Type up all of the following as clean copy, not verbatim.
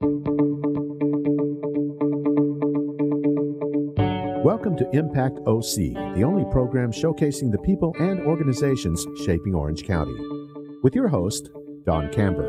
Welcome to Impact OC, the only program showcasing the people and organizations shaping Orange County. With your host, Don Camber.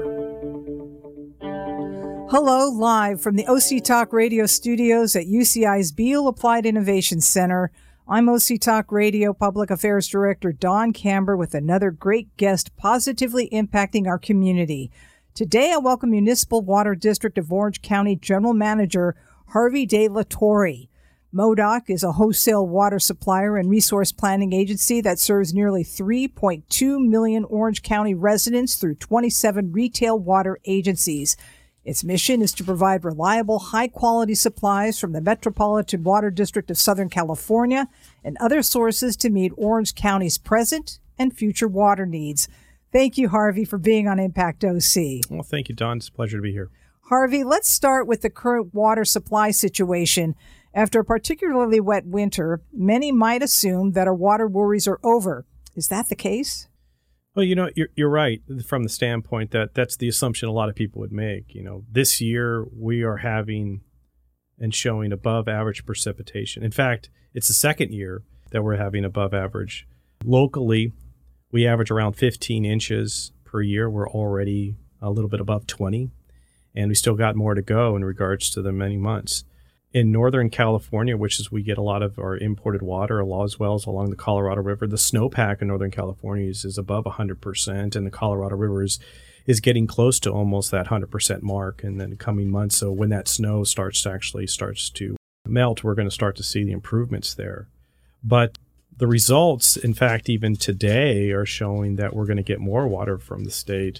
Hello, live from the OC Talk Radio studios at UCI's Beal Applied Innovation Center. I'm OC Talk Radio Public Affairs Director Don Camber with another great guest positively impacting our community. Today, I welcome Municipal Water District of Orange County General Manager Harvey De La Torre. MoDOC is a wholesale water supplier and resource planning agency that serves nearly 3.2 million Orange County residents through 27 retail water agencies. Its mission is to provide reliable, high-quality supplies from the Metropolitan Water District of Southern California and other sources to meet Orange County's present and future water needs. Thank you, Harvey, for being on Impact OC. Well, thank you, Don. It's a pleasure to be here. Harvey, let's start with the current water supply situation. After a particularly wet winter, many might assume that our water worries are over. Is that the case? Well, you're right from the standpoint that that's the assumption a lot of people would make. This year we are having and showing above average precipitation. In fact, it's the second year that we're having above average. Locally, we average around 15 inches per year. We're already a little bit above 20, and we still got more to go in regards to the many months. In Northern California, which is we get a lot of our imported water, as well as along the Colorado River, the snowpack in Northern California is above 100%, and the Colorado River is getting close to almost that 100% mark in the coming months. So when that snow starts to melt, we're going to start to see the improvements there. But the results, in fact, even today are showing that we're going to get more water from the state.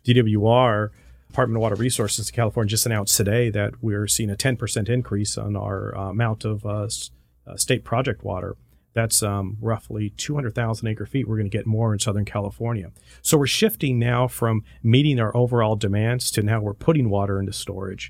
DWR, Department of Water Resources in California, just announced today that we're seeing a 10% increase on our amount of state project water. That's roughly 200,000 acre feet. We're going to get more in Southern California. So we're shifting now from meeting our overall demands to now we're putting water into storage.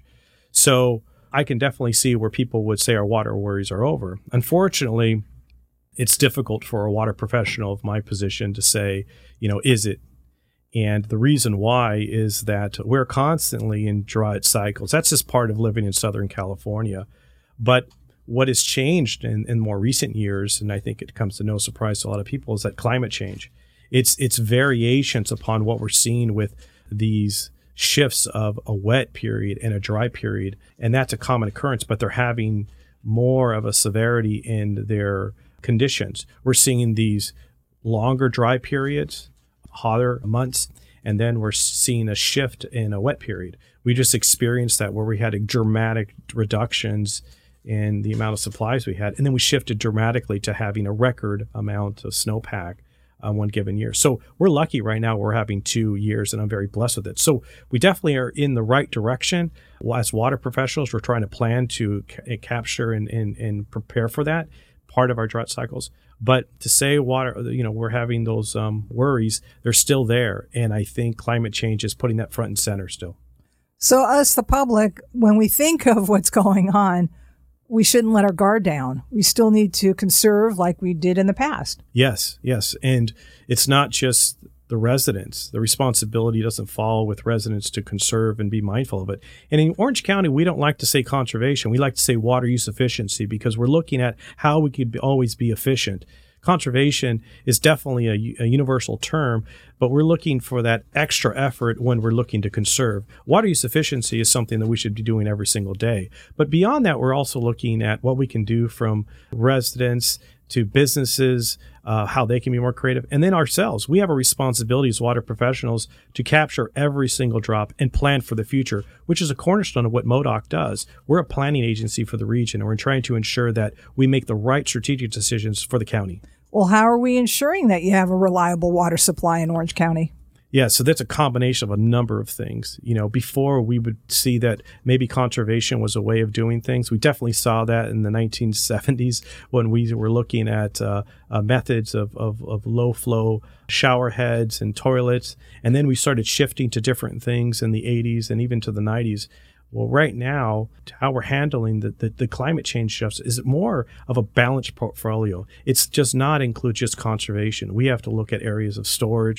So I can definitely see where people would say our water worries are over. Unfortunately, it's difficult for a water professional of my position to say, is it? And the reason why is that we're constantly in drought cycles. That's just part of living in Southern California. But what has changed in more recent years, and I think it comes to no surprise to a lot of people, is that climate change. It's variations upon what we're seeing with these shifts of a wet period and a dry period. And that's a common occurrence, but they're having more of a severity in their conditions. We're seeing these longer dry periods, hotter months, and then we're seeing a shift in a wet period. We just experienced that where we had dramatic reductions in the amount of supplies we had, and then we shifted dramatically to having a record amount of snowpack one given year. So we're lucky right now we're having 2 years, and I'm very blessed with it. So we definitely are in the right direction. As water professionals, we're trying to plan to capture and prepare for that, part of our drought cycles. But to say water, we're having those worries, they're still there. And I think climate change is putting that front and center still. So us, the public, when we think of what's going on, we shouldn't let our guard down. We still need to conserve like we did in the past. Yes. And it's not just the residents. The responsibility doesn't fall with residents to conserve and be mindful of it. And in Orange County, we don't like to say conservation. We like to say water use efficiency because we're looking at how we could always be efficient. Conservation is definitely a universal term, but we're looking for that extra effort when we're looking to conserve. Water use efficiency is something that we should be doing every single day. But beyond that, we're also looking at what we can do from residents to businesses, how they can be more creative. And then ourselves, we have a responsibility as water professionals to capture every single drop and plan for the future, which is a cornerstone of what MoDOC does. We're a planning agency for the region, and we're trying to ensure that we make the right strategic decisions for the county. Well, how are we ensuring that you have a reliable water supply in Orange County? Yeah, so that's a combination of a number of things. Before we would see that maybe conservation was a way of doing things. We definitely saw that in the 1970s when we were looking at methods of low flow shower heads and toilets. And then we started shifting to different things in the 80s and even to the 90s. Well, right now, how we're handling the climate change shifts is more of a balanced portfolio. It's just not include just conservation. We have to look at areas of storage.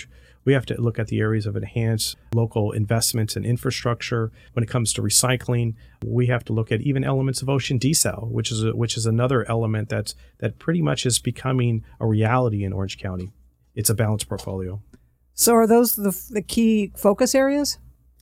We have to look at the areas of enhanced local investments in infrastructure. When it comes to recycling, we have to look at even elements of ocean desal, which is another element that pretty much is becoming a reality in Orange County. It's a balanced portfolio. So are those the key focus areas?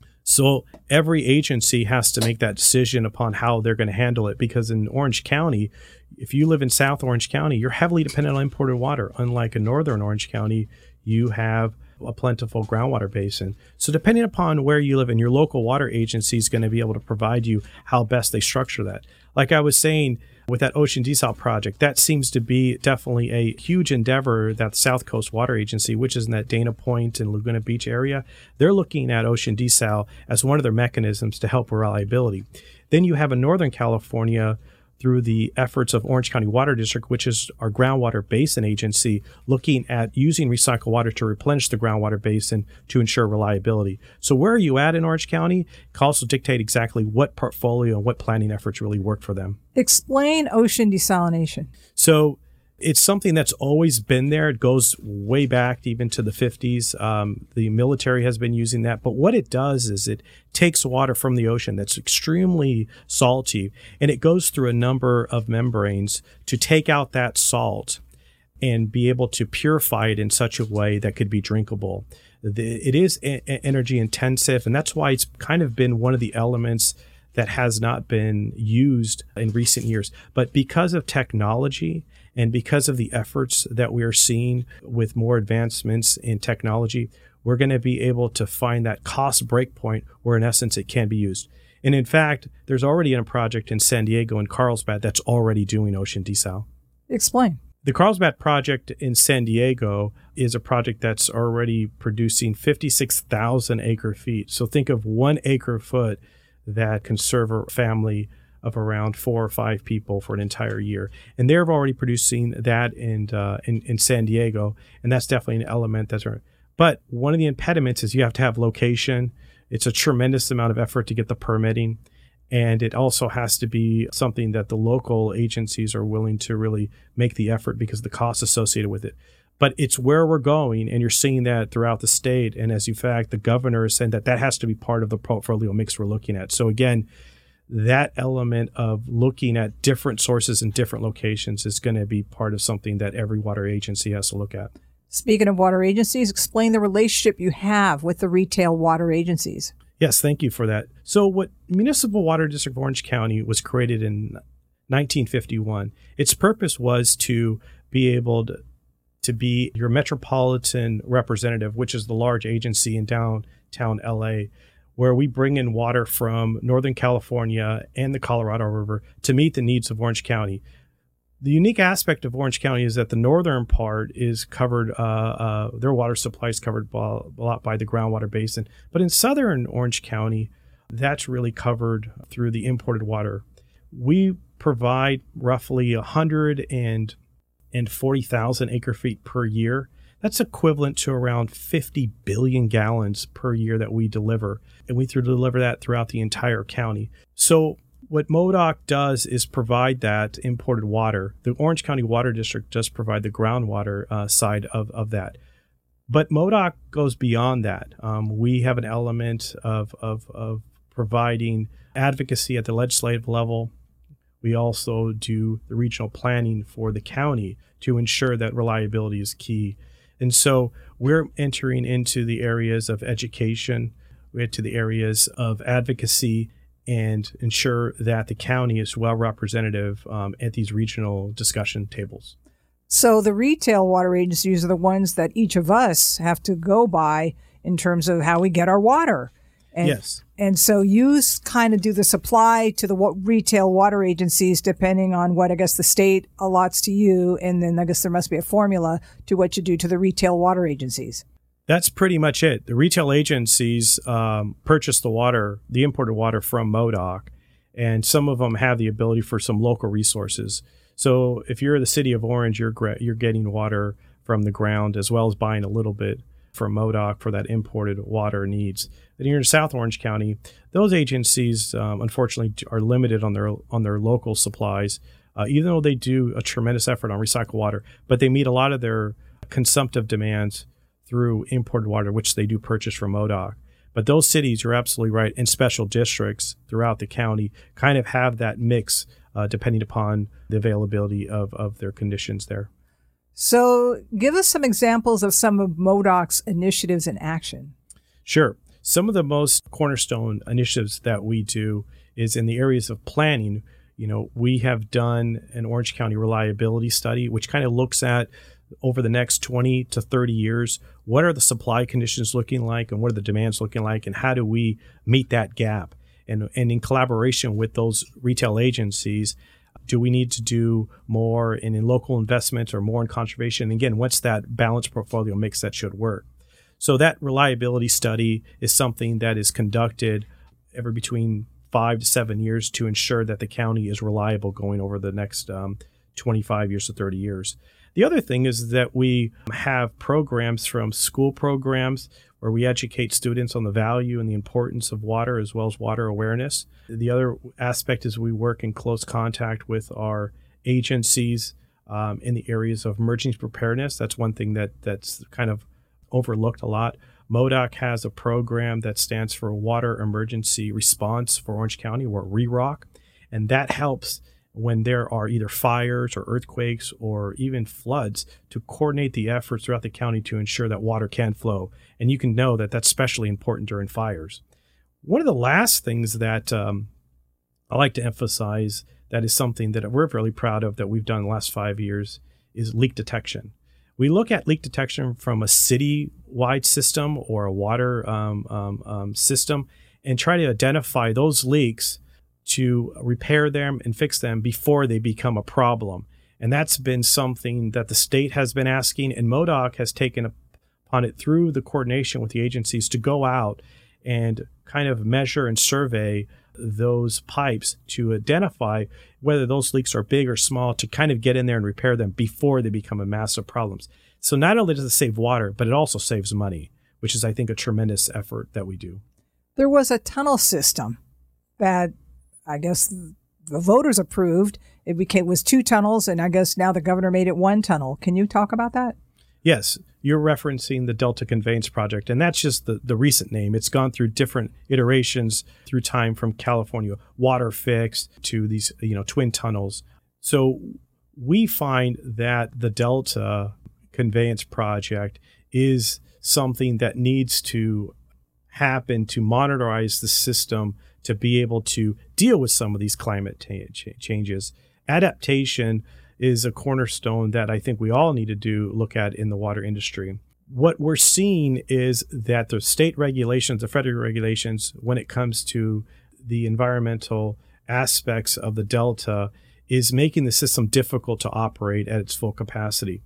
So every agency has to make that decision upon how they're going to handle it, because in Orange County, if you live in South Orange County, you're heavily dependent on imported water. Unlike in Northern Orange County, you have a plentiful groundwater basin. So depending upon where you live, and your local water agency is going to be able to provide you how best they structure that. Like I was saying, with that ocean desal project, that seems to be definitely a huge endeavor that the South Coast Water Agency, which is in that Dana Point and Laguna Beach area, they're looking at ocean desal as one of their mechanisms to help reliability. Then you have in Northern California, through the efforts of Orange County Water District, which is our groundwater basin agency, looking at using recycled water to replenish the groundwater basin to ensure reliability. So where are you at in Orange County can also dictate exactly what portfolio and what planning efforts really work for them. Explain ocean desalination. So it's something that's always been there. It goes way back even to the 50s. The military has been using that. But what it does is it takes water from the ocean that's extremely salty, and it goes through a number of membranes to take out that salt and be able to purify it in such a way that could be drinkable. It is energy intensive, and that's why it's kind of been one of the elements that has not been used in recent years. But because of technology, and because of the efforts that we are seeing with more advancements in technology, we're going to be able to find that cost breakpoint where, in essence, it can be used. And in fact, there's already a project in San Diego and Carlsbad that's already doing ocean desal. Explain. The Carlsbad project in San Diego is a project that's already producing 56,000 acre feet. So think of 1 acre foot that can serve a family of around 4 or 5 people for an entire year. And they're already producing that in San Diego, and that's definitely an element that's right. But one of the impediments is you have to have location. It's a tremendous amount of effort to get the permitting, and it also has to be something that the local agencies are willing to really make the effort because of the costs associated with it. But it's where we're going, and you're seeing that throughout the state. And as in fact, the governor is saying that has to be part of the portfolio mix we're looking at. So again, that element of looking at different sources in different locations is going to be part of something that every water agency has to look at. Speaking of water agencies, explain the relationship you have with the retail water agencies. Yes, thank you for that. So what Municipal Water District of Orange County was created in 1951. Its purpose was to be able to be your metropolitan representative, which is the large agency in downtown LA, where we bring in water from Northern California and the Colorado River to meet the needs of Orange County. The unique aspect of Orange County is that the northern part is covered, their water supply is covered a lot by the groundwater basin. But in southern Orange County, that's really covered through the imported water. We provide roughly 140,000 acre feet per year. That's equivalent to around 50 billion gallons per year that we deliver. And we deliver that throughout the entire county. So what MoDOC does is provide that imported water. The Orange County Water District does provide the groundwater side of that. But MoDOC goes beyond that. We have an element of providing advocacy at the legislative level. We also do the regional planning for the county to ensure that reliability is key. And so we're entering into the areas of education, into the areas of advocacy, and ensure that the county is well representative at these regional discussion tables. So the retail water agencies are the ones that each of us have to go by in terms of how we get our water. And, yes. And so you kind of do the supply to the retail water agencies depending on what, I guess, the state allots to you. And then I guess there must be a formula to what you do to the retail water agencies. That's pretty much it. The retail agencies purchase the water, the imported water from MoDOC, and some of them have the ability for some local resources. So if you're the city of Orange, you're getting water from the ground as well as buying a little bit from MoDOC for that imported water needs. Then you're in South Orange County. Those agencies, unfortunately, are limited on their local supplies, even though they do a tremendous effort on recycled water. But they meet a lot of their consumptive demands through imported water, which they do purchase from MoDOC. But those cities, you're absolutely right, and special districts throughout the county kind of have that mix depending upon the availability of their conditions there. So give us some examples of some of MoDOC's initiatives in action. Sure. Some of the most cornerstone initiatives that we do is in the areas of planning. We have done an Orange County reliability study, which kind of looks at over the next 20 to 30 years, what are the supply conditions looking like and what are the demands looking like, and how do we meet that gap? And in collaboration with those retail agencies, do we need to do more in local investments or more in conservation? And again, what's that balanced portfolio mix that should work? So that reliability study is something that is conducted every between 5 to 7 years to ensure that the county is reliable going over the next 25 years to 30 years. The other thing is that we have programs from school programs where we educate students on the value and the importance of water as well as water awareness. The other aspect is we work in close contact with our agencies in the areas of emergency preparedness. That's one thing that's kind of overlooked a lot. MoDOC has a program that stands for Water Emergency Response for Orange County, or REROC, and that helps when there are either fires or earthquakes or even floods to coordinate the efforts throughout the county to ensure that water can flow. And you can know that that's especially important during fires. One of the last things that I like to emphasize that is something that we're really proud of that we've done in the last 5 years is leak detection. We look at leak detection from a city-wide system or a water system and try to identify those leaks to repair them and fix them before they become a problem. And that's been something that the state has been asking, and MoDOC has taken upon it through the coordination with the agencies to go out and kind of measure and survey those pipes to identify whether those leaks are big or small, to kind of get in there and repair them before they become a massive problems. So not only does it save water, but it also saves money, which is, I think, a tremendous effort that we do. There was a tunnel system that I guess the voters approved. It was 2 tunnels, and I guess now the governor made it 1 tunnel. Can you talk about that? Yes, you're referencing the Delta Conveyance Project, and that's just the recent name. It's gone through different iterations through time, from California water fix to these twin tunnels. So we find that the Delta Conveyance Project is something that needs to happen to monitorize the system to be able to deal with some of these climate changes. Adaptation is a cornerstone that I think we all need to look at in the water industry. What we're seeing is that the state regulations, the federal regulations, when it comes to the environmental aspects of the Delta, is making the system difficult to operate at its full capacity.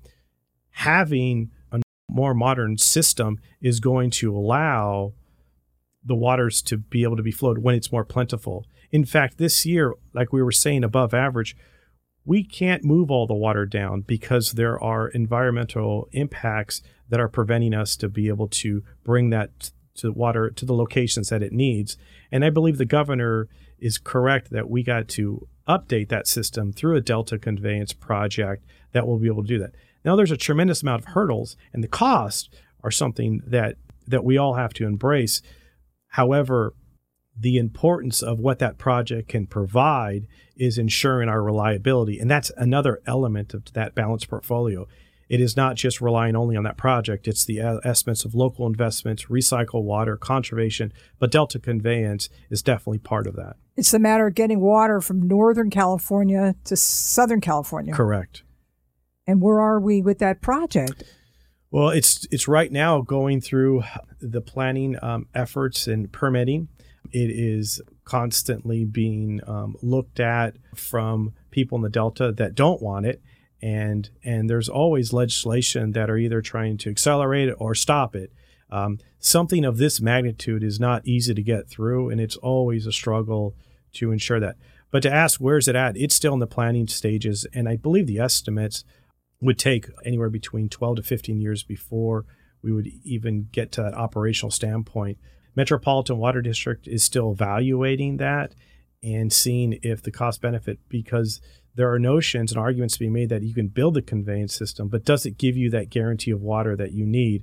Having a more modern system is going to allow the waters to be able to be flowed when it's more plentiful. In fact, this year, like we were saying, above average, we can't move all the water down because there are environmental impacts that are preventing us to be able to bring that to water to the locations that it needs. And I believe the governor is correct that we got to update that system through a Delta Conveyance Project that will be able to do that. Now, there's a tremendous amount of hurdles, and the costs are something that we all have to embrace. However, the importance of what that project can provide is ensuring our reliability. And that's another element of that balanced portfolio. It is not just relying only on that project. It's the aspects of local investments, recycle water, conservation, but Delta Conveyance is definitely part of that. It's a matter of getting water from Northern California to Southern California. Correct. And where are we with that project? Well, it's right now going through the planning efforts and permitting. It is constantly being looked at from people in the Delta that don't want it. And there's always legislation that are either trying to accelerate it or stop it. Something of this magnitude is not easy to get through, and it's always a struggle to ensure that. But to ask where's it at, it's still in the planning stages, and I believe the estimates would take anywhere between 12 to 15 years before we would even get to that operational standpoint. Metropolitan Water District is still evaluating that and seeing if the cost benefit, because there are notions and arguments to be made that you can build a conveyance system, but does it give you that guarantee of water that you need?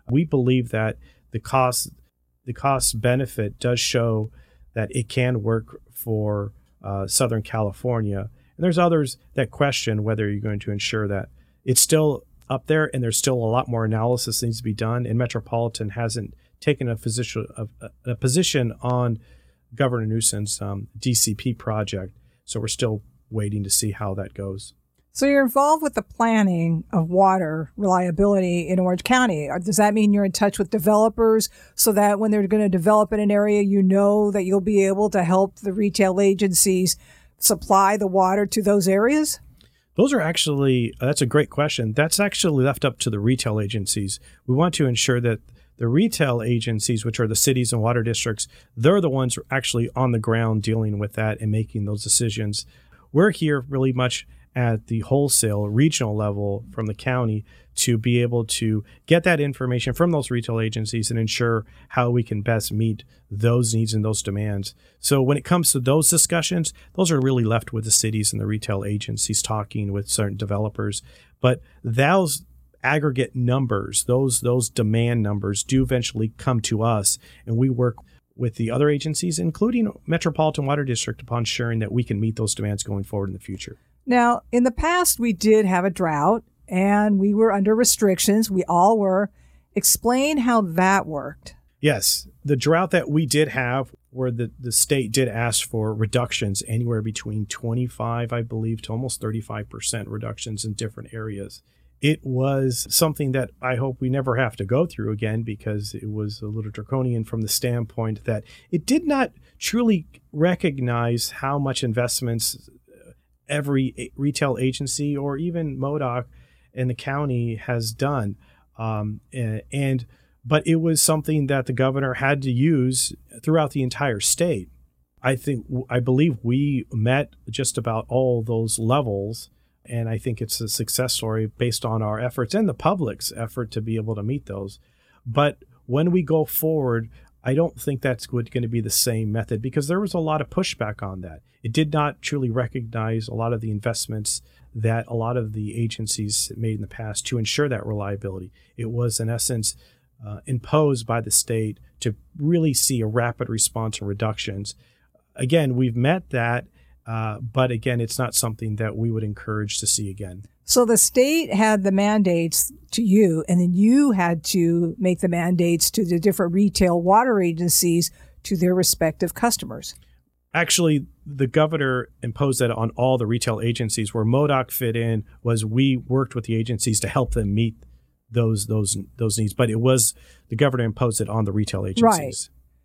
We believe that the cost benefit does show that it can work for Southern California. And there's others that question whether you're going to ensure that it's still up there, and there's still a lot more analysis that needs to be done. And Metropolitan hasn't taken a position on Governor Newsom's DCP project. So we're still waiting to see how that goes. So you're involved with the planning of water reliability in Orange County. Does that mean you're in touch with developers so that when they're going to develop in an area, you know that you'll be able to help the retail agencies supply the water to those areas? Those are actually, that's a great question. That's actually left up to the retail agencies. We want to ensure that the retail agencies, which are the cities and water districts, they're the ones actually on the ground dealing with that and making those decisions. We're here really much at the wholesale regional level from the county to be able to get that information from those retail agencies and ensure how we can best meet those needs and those demands. So when it comes to those discussions, those are really left with the cities and the retail agencies talking with certain developers. But those aggregate numbers, those demand numbers do eventually come to us, and we work with the other agencies, including Metropolitan Water District, upon ensuring that we can meet those demands going forward in the future. Now, in the past, we did have a drought, and we were under restrictions. We all were. Explain how that worked. Yes. The drought that we did have, where the state did ask for reductions anywhere between 25, I believe, to almost 35% reductions in different areas. It was something that I hope we never have to go through again, because it was a little draconian from the standpoint that it did not truly recognize how much investments every retail agency or even MoDOC in the county has done. But it was something that the governor had to use throughout the entire state. I believe we met just about all those levels. And I think it's a success story based on our efforts and the public's effort to be able to meet those. But when we go forward, I don't think that's going to be the same method, because there was a lot of pushback on that. It did not truly recognize a lot of the investments that a lot of the agencies made in the past to ensure that reliability. It was, in essence, imposed by the state to really see a rapid response and reductions. Again, we've met that. But again, it's not something that we would encourage to see again. So the state had the mandates to you, and then you had to make the mandates to the different retail water agencies to their respective customers. Actually, the governor imposed that on all the retail agencies. Where MoDOC fit in was we worked with the agencies to help them meet those needs. But it was the governor imposed it on the retail agencies. Right.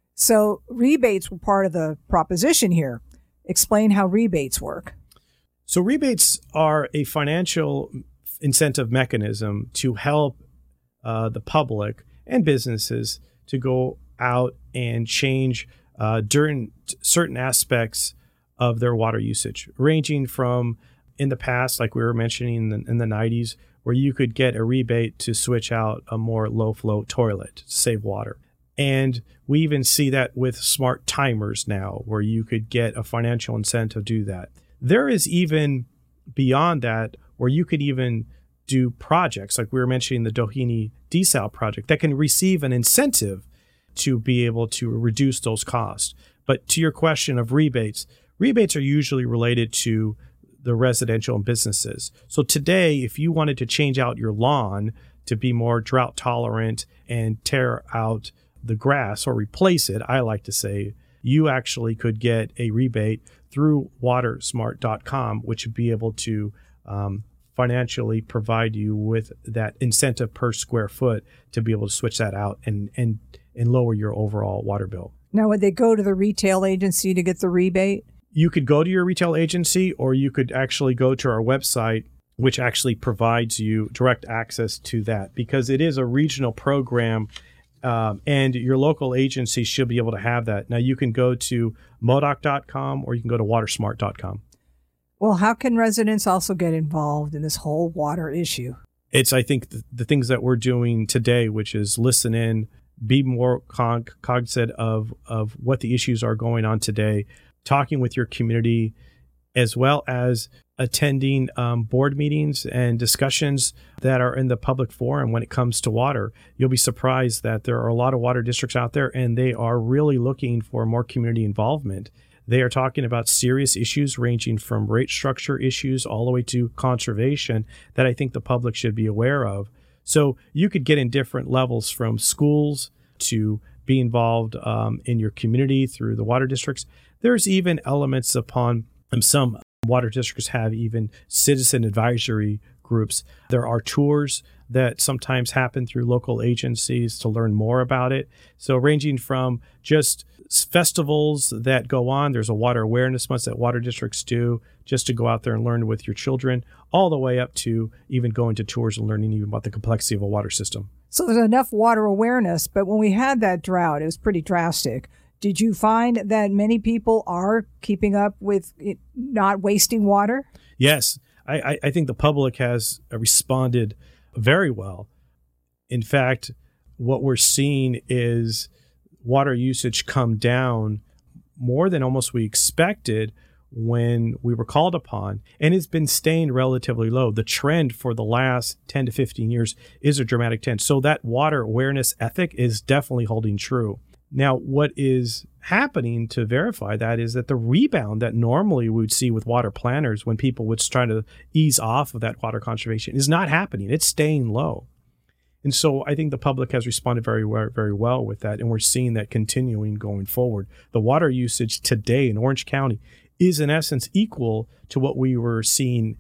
So rebates were part of the proposition here. Explain how rebates work. So rebates are a financial incentive mechanism to help the public and businesses to go out and change during certain aspects of their water usage, ranging from in the past, like we were mentioning in the 90s, where you could get a rebate to switch out a more low-flow toilet to save water. And we even see that with smart timers now, where you could get a financial incentive to do that. There is even beyond that, where you could even do projects, like we were mentioning the Doheny Desal project, that can receive an incentive to be able to reduce those costs. But to your question of rebates are usually related to the residential and businesses. So today, if you wanted to change out your lawn to be more drought tolerant and tear out the grass or replace it, I like to say, you actually could get a rebate through watersmart.com, which would be able to financially provide you with that incentive per square foot to be able to switch that out and lower your overall water bill. Now, would they go to the retail agency to get the rebate? You could go to your retail agency, or you could actually go to our website, which actually provides you direct access to that, because it is a regional program. And your local agency should be able to have that. Now, you can go to modoc.com or you can go to watersmart.com. Well, how can residents also get involved in this whole water issue? It's, I think, the things that we're doing today, which is listen in, be more cognizant of what the issues are going on today, talking with your community, as well as attending board meetings and discussions that are in the public forum when it comes to water, you'll be surprised that there are a lot of water districts out there, and they are really looking for more community involvement. They are talking about serious issues ranging from rate structure issues all the way to conservation that I think the public should be aware of. So you could get in different levels, from schools to be involved in your community through the water districts. There's even elements upon some water districts have even citizen advisory groups. There are tours that sometimes happen through local agencies to learn more about it. So ranging from just festivals that go on, there's a water awareness month that water districts do just to go out there and learn with your children, all the way up to even going to tours and learning even about the complexity of a water system. So there's enough water awareness, but when we had that drought, it was pretty drastic. Did you find that many people are keeping up with it, not wasting water? Yes. I think the public has responded very well. In fact, what we're seeing is water usage come down more than almost we expected when we were called upon, and it's been staying relatively low. The trend for the last 10 to 15 years is a dramatic trend. So that water awareness ethic is definitely holding true. Now, what is happening to verify that is that the rebound that normally we would see with water planners when people would try to ease off of that water conservation is not happening. It's staying low. And so I think the public has responded very well with that, and we're seeing that continuing going forward. The water usage today in Orange County is in essence equal to what we were seeing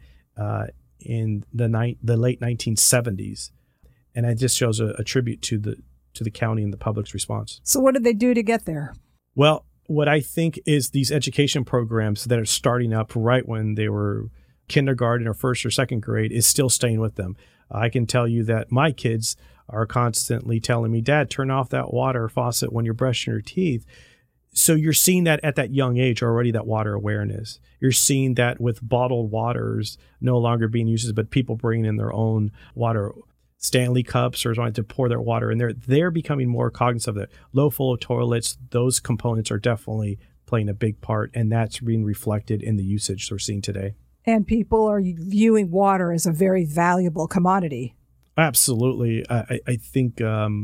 in the late 1970s. And it just shows a tribute to the county and the public's response. So what did they do to get there? Well, what I think is these education programs that are starting up right when they were kindergarten or first or second grade is still staying with them. I can tell you that my kids are constantly telling me, Dad, turn off that water faucet when you're brushing your teeth. So you're seeing that at that young age already, that water awareness. You're seeing that with bottled waters no longer being used, but people bringing in their own water, Stanley cups or wanting to pour their water in there. They're becoming more cognizant of it. Low flow toilets, those components are definitely playing a big part, and that's being reflected in the usage we're seeing today. And people are viewing water as a very valuable commodity. Absolutely. I think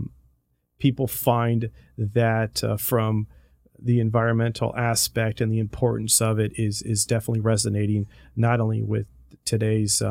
people find that from the environmental aspect and the importance of it is definitely resonating, not only with today's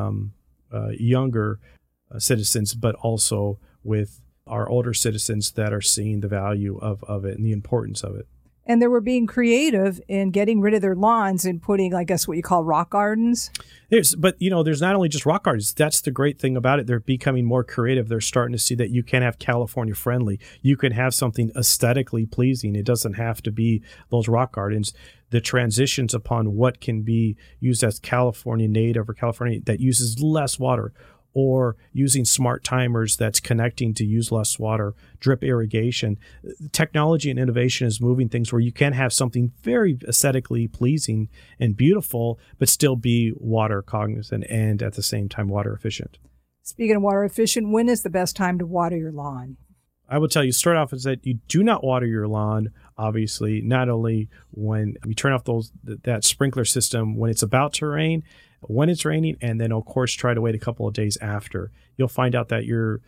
younger citizens, but also with our older citizens that are seeing the value of it and the importance of it. And they were being creative in getting rid of their lawns and putting, I guess, what you call rock gardens. There's not only just rock gardens. That's the great thing about it. They're becoming more creative. They're starting to see that you can have California friendly. You can have something aesthetically pleasing. It doesn't have to be those rock gardens. The transitions upon what can be used as California native or California that uses less water, or using smart timers that's connecting to use less water, drip irrigation. Technology and innovation is moving things where you can have something very aesthetically pleasing and beautiful, but still be water cognizant and at the same time water efficient. Speaking of water efficient, when is the best time to water your lawn? I will tell you, start off is that you do not water your lawn, obviously, not only when you turn off that sprinkler system when it's about to rain, when it's raining, and then of course try to wait a couple of days after. You'll find out that your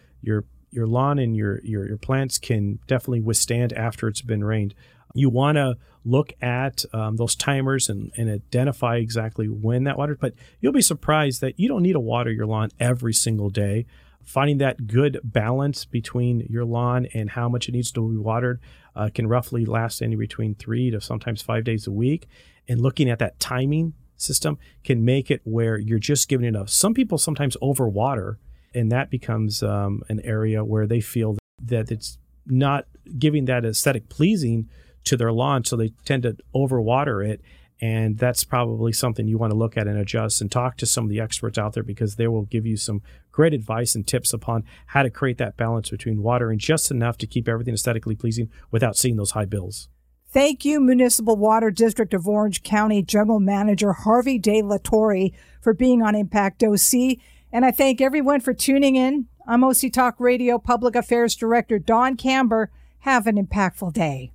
lawn and your plants can definitely withstand after it's been rained. You want to look at those timers and identify exactly when that water, but you'll be surprised that you don't need to water your lawn every single day. Finding that good balance between your lawn and how much it needs to be watered can roughly last anywhere between 3 to sometimes 5 days a week. And looking at that timing system can make it where you're just giving enough. Some people sometimes overwater, and that becomes an area where they feel that it's not giving that aesthetic pleasing to their lawn, so they tend to overwater it. And that's probably something you want to look at and adjust and talk to some of the experts out there, because they will give you some great advice and tips upon how to create that balance between watering just enough to keep everything aesthetically pleasing without seeing those high bills. Thank you, Municipal Water District of Orange County General Manager Harvey De La Torre, for being on Impact OC. And I thank everyone for tuning in. I'm OC Talk Radio Public Affairs Director Dawn Camber. Have an impactful day.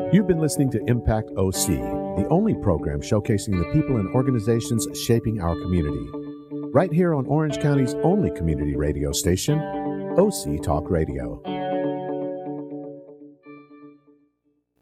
You've been listening to Impact OC, the only program showcasing the people and organizations shaping our community. Right here on Orange County's only community radio station, OC Talk Radio.